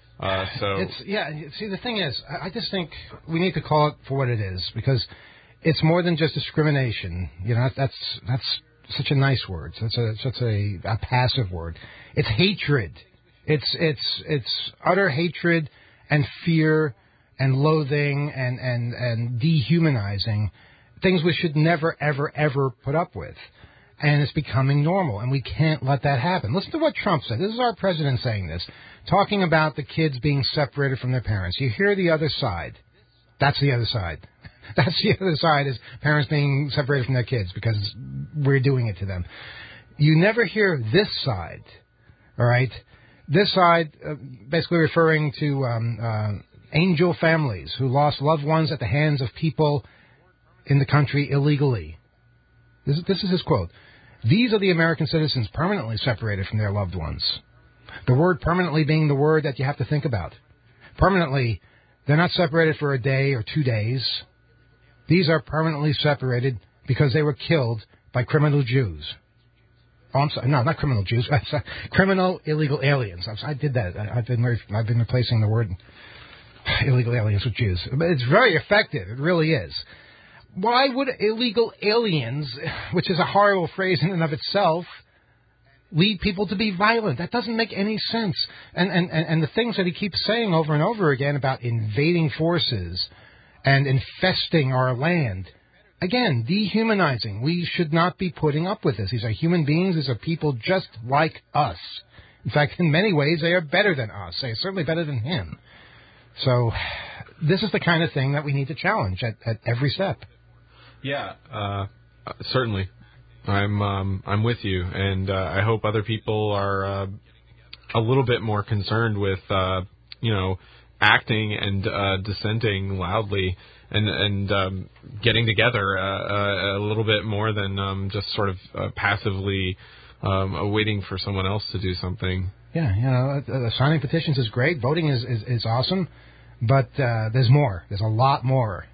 See, the thing is, I just think we need to call it for what it is, because it's more than just discrimination. You know, that's such a nice word. Such a passive word. It's hatred. It's utter hatred and fear and loathing and dehumanizing, things we should never, ever, ever put up with. And it's becoming normal, and we can't let that happen. Listen to what Trump said. This is our president saying this, talking about the kids being separated from their parents. You hear the other side. That's the other side. That's the other side, is parents being separated from their kids because we're doing it to them. You never hear this side, all right? This side, basically referring to angel families who lost loved ones at the hands of people in the country illegally. This is his quote. These are the American citizens permanently separated from their loved ones. The word permanently being the word that you have to think about. Permanently, they're not separated for a day or 2 days. These are permanently separated because they were killed by criminal Jews. Oh, I'm sorry. No, not criminal Jews. Criminal illegal aliens. I did that. I've been replacing the word illegal aliens with Jews. But it's very effective. It really is. Why would illegal aliens, which is a horrible phrase in and of itself, lead people to be violent? That doesn't make any sense. And the things that he keeps saying over and over again about invading forces and infesting our land, again, dehumanizing. We should not be putting up with this. These are human beings. These are people just like us. In fact, in many ways, they are better than us. They are certainly better than him. So this is the kind of thing that we need to challenge at every step. Yeah, certainly. I'm with you, and I hope other people are a little bit more concerned with acting and dissenting loudly and getting together a little bit more than just sort of passively waiting for someone else to do something. Yeah, signing petitions is great. Voting is awesome, but there's more. There's a lot more.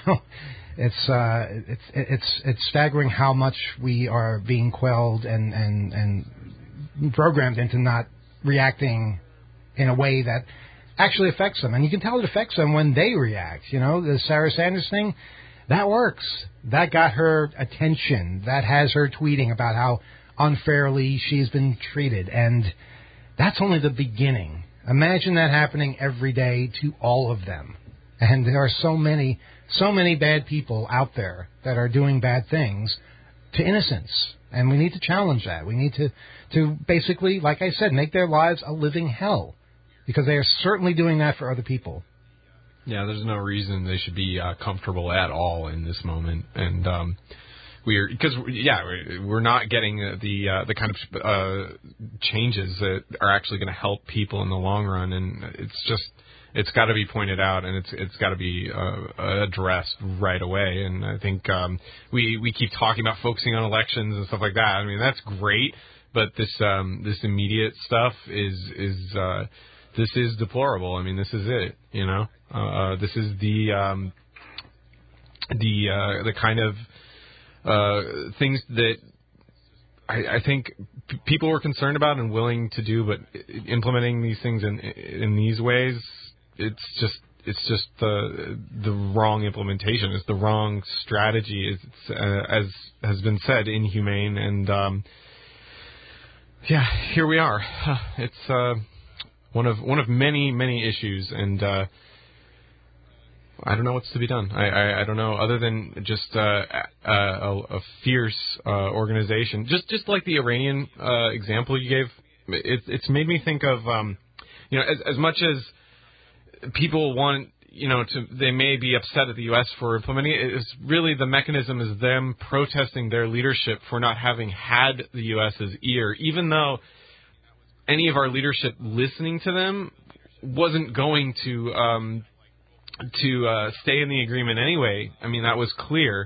It's staggering how much we are being quelled and programmed into not reacting in a way that actually affects them. And you can tell it affects them when they react. The Sarah Sanders thing, that works. That got her attention. That has her tweeting about how unfairly she's been treated. And that's only the beginning. Imagine that happening every day to all of them. And there are so many bad people out there that are doing bad things to innocents. And we need to challenge that. We need to basically, like I said, make their lives a living hell. Because they are certainly doing that for other people. Yeah, there's no reason they should be comfortable at all in this moment. And we're not getting the kind of changes that are actually going to help people in the long run. And it's got to be pointed out, and it's got to be addressed right away. And I think we keep talking about focusing on elections and stuff like that. I mean, that's great, but this immediate stuff this is deplorable. I mean, this is it. This is the kind of things that I think people were concerned about and willing to do, but implementing these things in these ways, it's just the wrong implementation. It's the wrong strategy. It's as has been said, inhumane. And here we are. It's one of many issues, and I don't know what's to be done. I don't know, other than just a fierce organization, just like the Iranian example you gave. It's made me think of as much as people want they may be upset at the U.S. for implementing it. It's really the mechanism is them protesting their leadership for not having had the U.S.'s ear, even though any of our leadership listening to them wasn't going to stay in the agreement anyway. I mean, that was clear.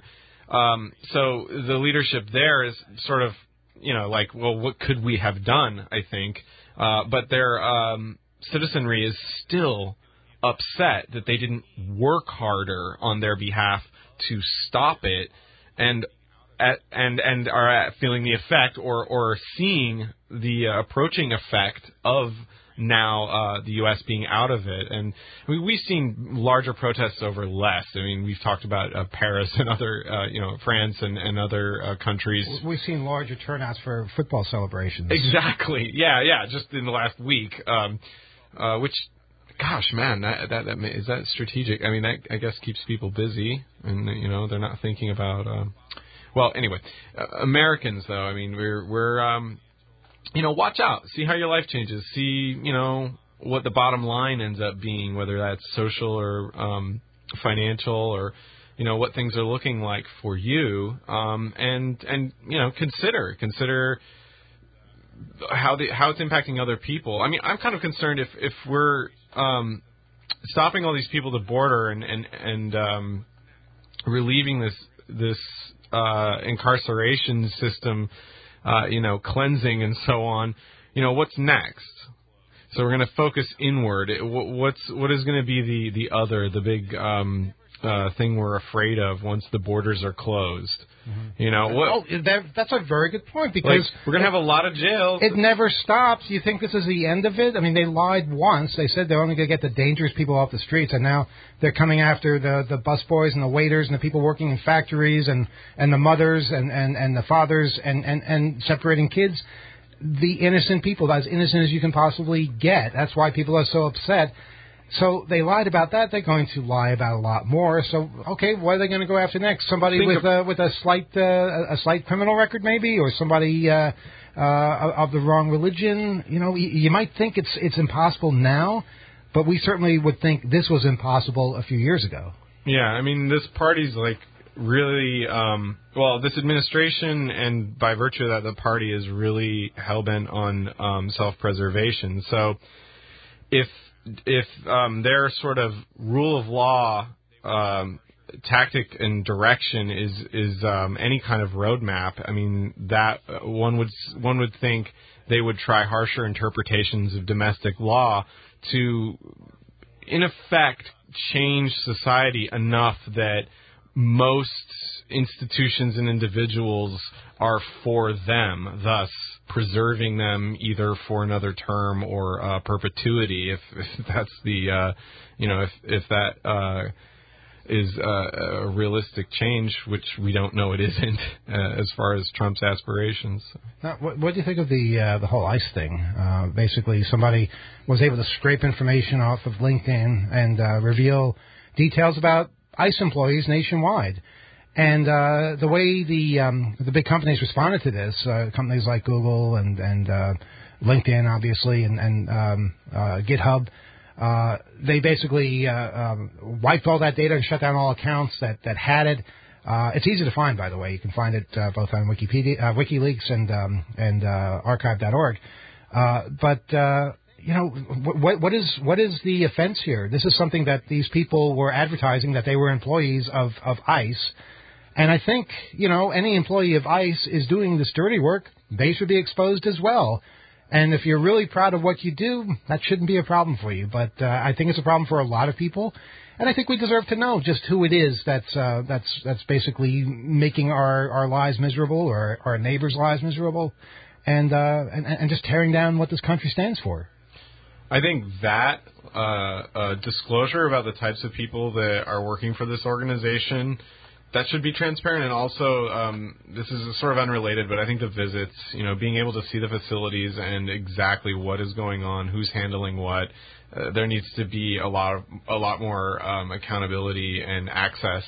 So the leadership there is sort of, like, well, what could we have done, I think. But their citizenry is still upset that they didn't work harder on their behalf to stop it, and are feeling the effect or seeing the approaching effect of now the U.S. being out of it. And we've seen larger protests over less. I mean, we've talked about Paris and other, France and other countries. We've seen larger turnouts for football celebrations. Exactly. Yeah, just in the last week, which, gosh, man, that is that strategic? I mean, that, I guess, keeps people busy, and they're not thinking about. Well, anyway, Americans though, I mean, we're watch out, see how your life changes, see what the bottom line ends up being, whether that's social or financial, or what things are looking like for you, and consider how it's impacting other people. I mean, I'm kind of concerned if we're stopping all these people at the border and relieving this incarceration system, cleansing and so on. What's next? So we're going to focus inward. What is going to be the big thing we're afraid of once the borders are closed? Mm-hmm. That's a very good point, because we're going to have a lot of jails. It never stops. You think this is the end of it? I mean, they lied once. They said they're only going to get the dangerous people off the streets, and now they're coming after the busboys and the waiters and the people working in factories and the mothers and the fathers and separating kids. The innocent people, as innocent as you can possibly get. That's why people are so upset. So they lied about that. They're going to lie about a lot more. So, okay, what are they going to go after next? Somebody with a slight criminal record, maybe, or somebody of the wrong religion. You might think it's impossible now, but we certainly would think this was impossible a few years ago. Yeah, I mean, this party's really, this administration, and by virtue of that, the party is really hell-bent on self-preservation. So if their sort of rule of law tactic and direction is any kind of roadmap, I mean, that one would think they would try harsher interpretations of domestic law to, in effect, change society enough that most institutions and individuals are for them, thus preserving them either for another term or perpetuity, if that's the if that is a realistic change, which we don't know it isn't as far as Trump's aspirations. Now, what do you think of the whole ICE thing? Basically, somebody was able to scrape information off of LinkedIn and reveal details about ICE employees nationwide. And the way the big companies responded to this, companies like Google and LinkedIn, obviously, and GitHub, they basically wiped all that data and shut down all accounts that had it. It's easy to find, by the way. You can find it both on Wikipedia, WikiLeaks, and archive.org. What is the offense here? This is something that these people were advertising, that they were employees of ICE. And I think, any employee of ICE is doing this dirty work. They should be exposed as well. And if you're really proud of what you do, that shouldn't be a problem for you. But I think it's a problem for a lot of people. And I think we deserve to know just who it is that's basically making our lives miserable, or our neighbors' lives miserable, and just tearing down what this country stands for. I think that disclosure about the types of people that are working for this organization, that should be transparent. And also, this is sort of unrelated, but I think the visits, being able to see the facilities and exactly what is going on, who's handling what, there needs to be a lot more accountability and access.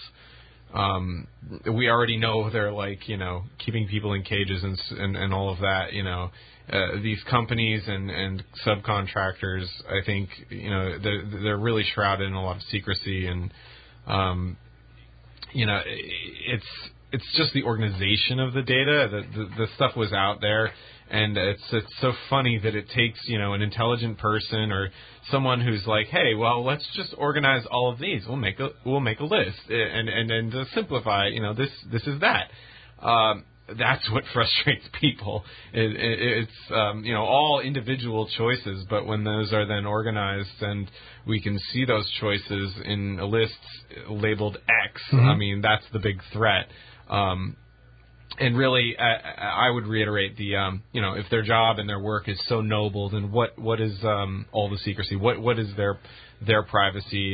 We already know they're keeping people in cages and all of that. These companies and subcontractors, I think, they're really shrouded in a lot of secrecy, and it's just the organization of the data. The stuff was out there, and it's so funny that it takes an intelligent person or someone who's like, hey, well, let's just organize all of these. We'll make a list and to simplify, this is that. That's what frustrates people. It's all individual choices, but when those are then organized and we can see those choices in a list labeled X, I mean, that's the big threat. And really, I would reiterate if their job and their work is so noble, then what is all the secrecy? What is their privacy?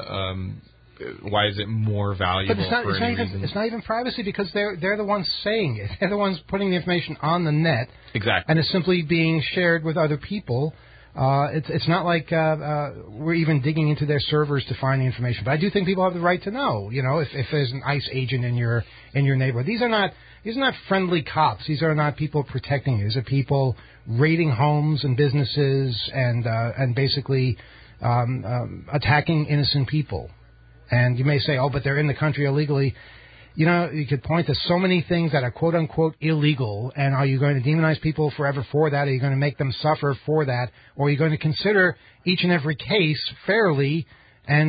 Why is it more valuable? But it's not even privacy, because they're the ones saying it. They're the ones putting the information on the net. Exactly. And it's simply being shared with other people. It's not like we're even digging into their servers to find the information. But I do think people have the right to know. If there's an ICE agent in your neighborhood. These are not friendly cops. These are not people protecting you. These are people raiding homes and businesses and basically attacking innocent people. And you may say, oh, but they're in the country illegally. You could point to so many things that are quote-unquote illegal, and are you going to demonize people forever for that? Are you going to make them suffer for that? Or are you going to consider each and every case fairly and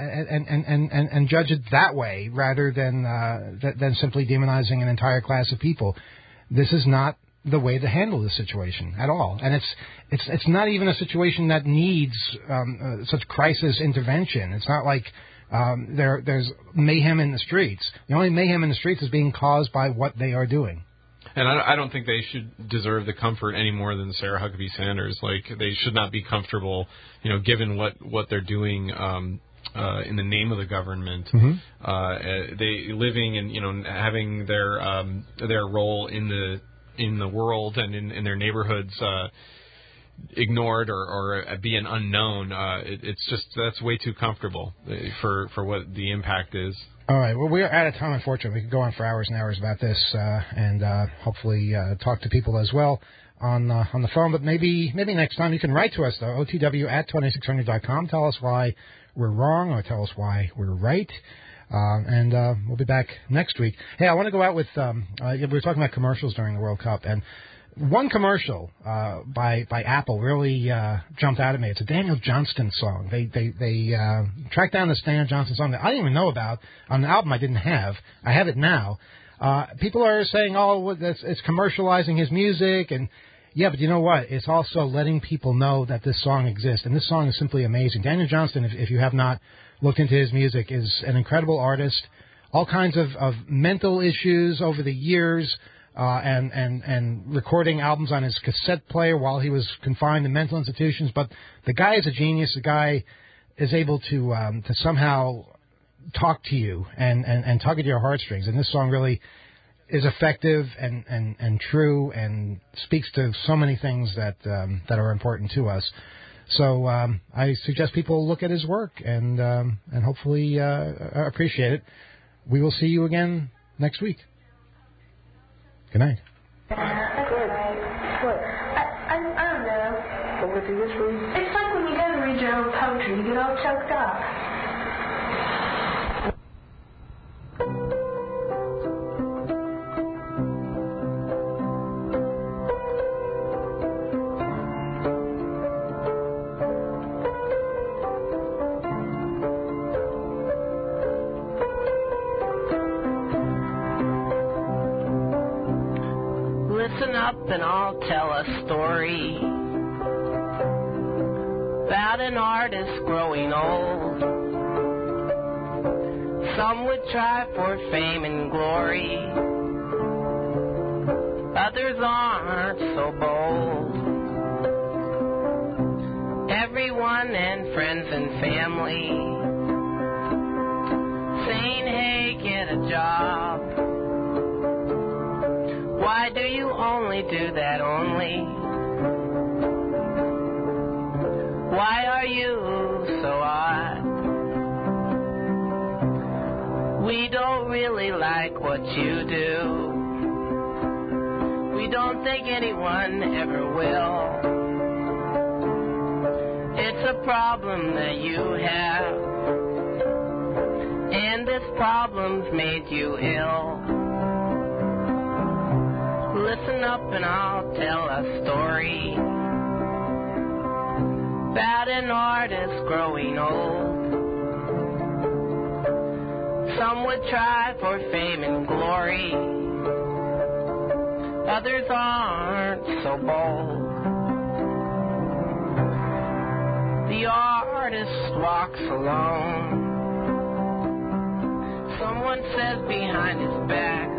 judge it that way rather than simply demonizing an entire class of people? This is not the way to handle this situation at all. And it's not even a situation that needs such crisis intervention. It's not like there's mayhem in the streets. The only mayhem in the streets is being caused by what they are doing. And I don't think they should deserve the comfort any more than Sarah Huckabee Sanders. They should not be comfortable, given what they're doing in the name of the government. Mm-hmm. They living and having their role in the world and in their neighborhoods ignored or be an unknown. It's just that's way too comfortable for what the impact is. All right. Well, we are out of time, unfortunately. We could go on for hours and hours about this and hopefully talk to people as well on the phone. But maybe next time. You can write to us, though, otw@2600.com. Tell us why we're wrong or tell us why we're right. And we'll be back next week. Hey, I want to go out with we were talking about commercials during the World Cup, and one commercial by Apple really jumped out at me. It's a Daniel Johnston song. They tracked down this Daniel Johnston song that I didn't even know about on an album I didn't have. I have it now. People are saying, oh, it's commercializing his music, and yeah, but you know what? It's also letting people know that this song exists, and this song is simply amazing. Daniel Johnston, if you have not looked into his music, is an incredible artist. All kinds of mental issues over the years. And recording albums on his cassette player while he was confined in mental institutions. But the guy is a genius. The guy is able to somehow talk to you and tug at your heartstrings. And this song really is effective and true and speaks to so many things that are important to us. So I suggest people look at his work and hopefully appreciate it. We will see you again next week. Good night. Good. What? I don't know. What would do this for you? It's like when you go to read your own poetry, you get all choked up. Listen up and I'll tell a story about an artist growing old. Some would try for fame and glory, others aren't so bold. everyone and friends and family, saying, hey, get a job. Why do you only do that only? Why are you so odd? We don't really like what you do. We don't think anyone ever will. It's a problem that you have, and this problem's made you ill. Listen up and I'll tell a story about an artist growing old. Some would try for fame and glory, others aren't so bold. The artist walks alone. Someone says behind his back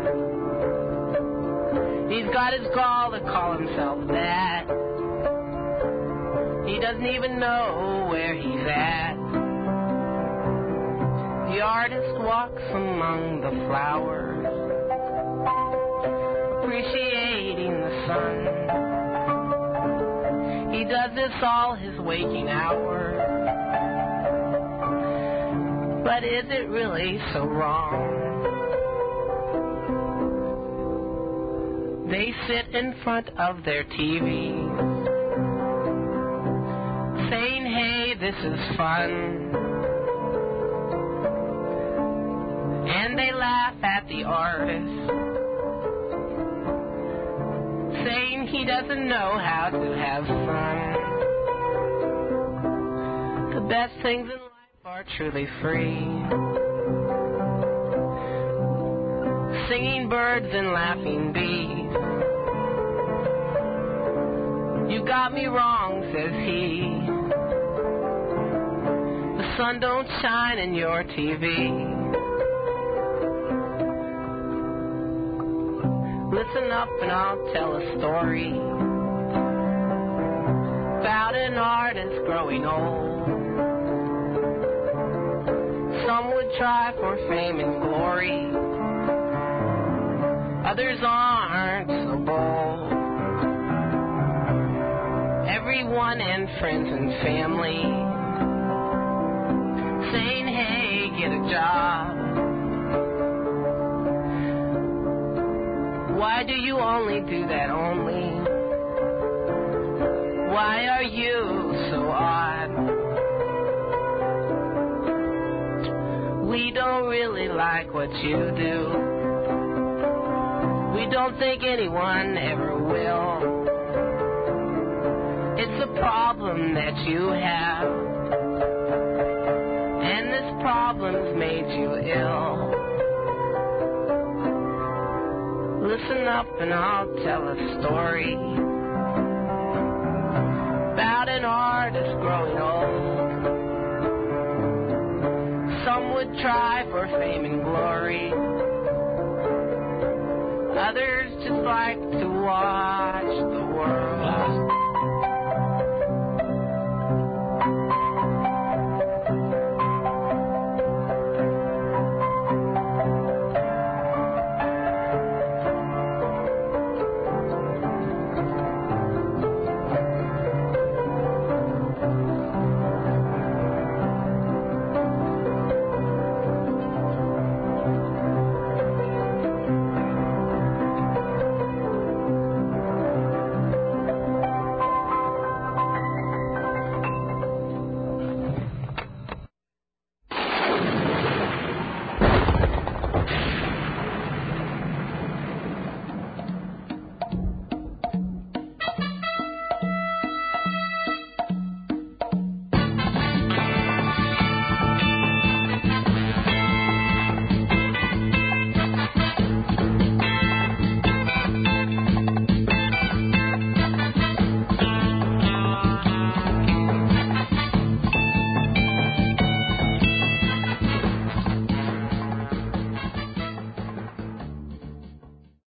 he's got his gall to call himself that. He doesn't even know where he's at. The artist walks among the flowers, appreciating the sun. He does this all his waking hours. But is it really so wrong? They sit in front of their TVs, saying, hey, this is fun. And they laugh at the artist, saying he doesn't know how to have fun. The best things in life are truly free. Singing birds and laughing bees. You got me wrong, says he. The sun don't shine in your TV. Listen up and I'll tell a story about an artist growing old. Some would try for fame and glory, others aren't so bold. Everyone and friends and family saying, hey, get a job. Why do you only do that only? Why are you so odd? We don't really like what you do. We don't think anyone ever will. It's a problem that you have, and this problem's made you ill. Listen up and I'll tell a story about an artist growing old. Some would try for fame and glory, others just like to watch.